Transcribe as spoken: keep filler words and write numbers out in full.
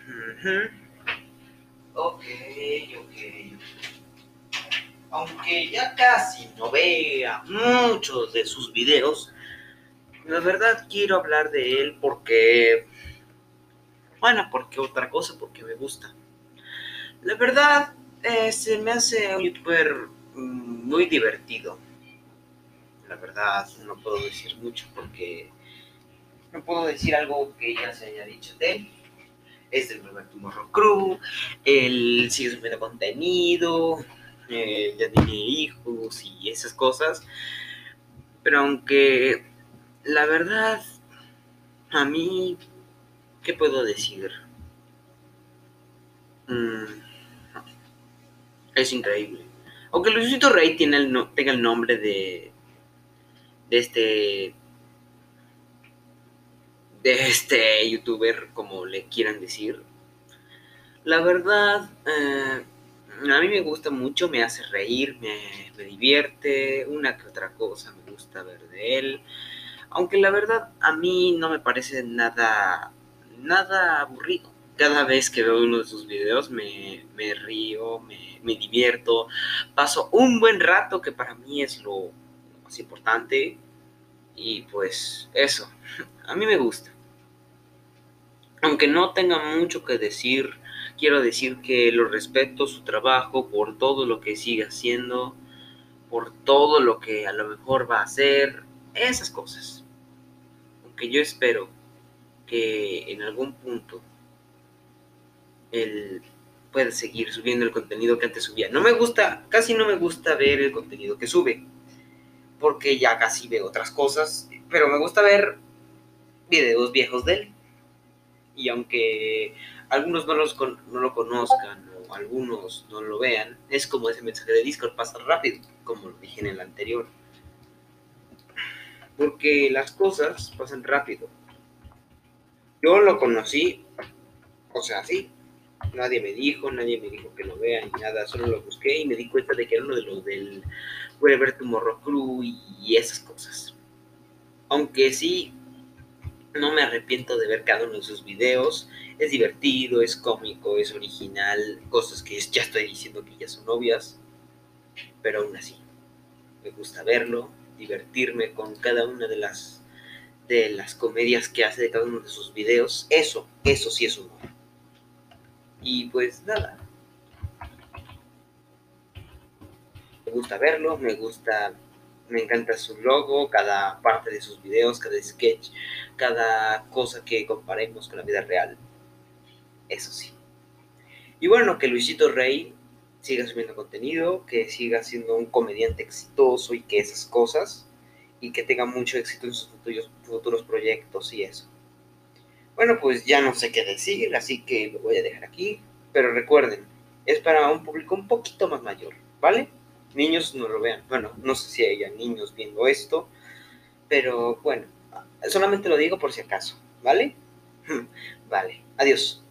Ujú. Ok, ok. Aunque ya casi no vea muchos de sus videos, la verdad quiero hablar de él porque, bueno, porque otra cosa, porque me gusta. La verdad, eh, se me hace un youtuber mm, muy divertido. La verdad, no puedo decir mucho porque no puedo decir algo que ya se haya dicho de él. Es del Roberto Morro Crew, él sigue subiendo contenido, eh, ya tiene hijos y esas cosas. Pero aunque la verdad, a mí, ¿qué puedo decir? Mm, es increíble. Aunque Luisito Rey tiene el no, tenga el nombre de, de este de este youtuber, como le quieran decir, la verdad, eh, a mí me gusta mucho, me hace reír, me, me divierte, una que otra cosa me gusta ver de él. Aunque la verdad a mí no me parece nada, nada aburrido. Cada vez que veo uno de sus videos me, me río, me, me divierto, paso un buen rato que para mí es lo más importante y pues eso, a mí me gusta. Aunque no tenga mucho que decir, quiero decir que lo respeto su trabajo por todo lo que sigue haciendo, por todo lo que a lo mejor va a hacer, esas cosas. Aunque yo espero que en algún punto él pueda seguir subiendo el contenido que antes subía. No me gusta, casi no me gusta ver el contenido que sube, porque ya casi veo otras cosas, pero me gusta ver videos viejos de él. Y aunque algunos no, los con, no lo conozcan o algunos no lo vean, es como ese mensaje de Discord, pasa rápido, como lo dije en el anterior. Porque las cosas pasan rápido. Yo lo conocí, o sea, sí, nadie me dijo, nadie me dijo que lo vea ni nada, solo lo busqué y me di cuenta de que era uno de los del Wherever Tomorrow Crew y esas cosas. Aunque sí, no me arrepiento de ver cada uno de sus videos. Es divertido, es cómico, es original, cosas que ya estoy diciendo que ya son obvias, pero aún así, me gusta verlo, divertirme con cada una de las de las comedias que hace de cada uno de sus videos. Eso, eso sí es humor. Y pues nada, me gusta verlo, me gusta, me encanta su logo, cada parte de sus videos, cada sketch, cada cosa que comparemos con la vida real. Eso sí. Y bueno, que Luisito Rey siga subiendo contenido, que siga siendo un comediante exitoso y que esas cosas, y que tenga mucho éxito en sus futuros, futuros proyectos y eso. Bueno, pues ya no sé qué decir, así que lo voy a dejar aquí. Pero recuerden, es para un público un poquito más mayor, ¿vale? Niños no lo vean. Bueno, no sé si haya niños viendo esto, pero bueno, solamente lo digo por si acaso, ¿vale? Vale, adiós.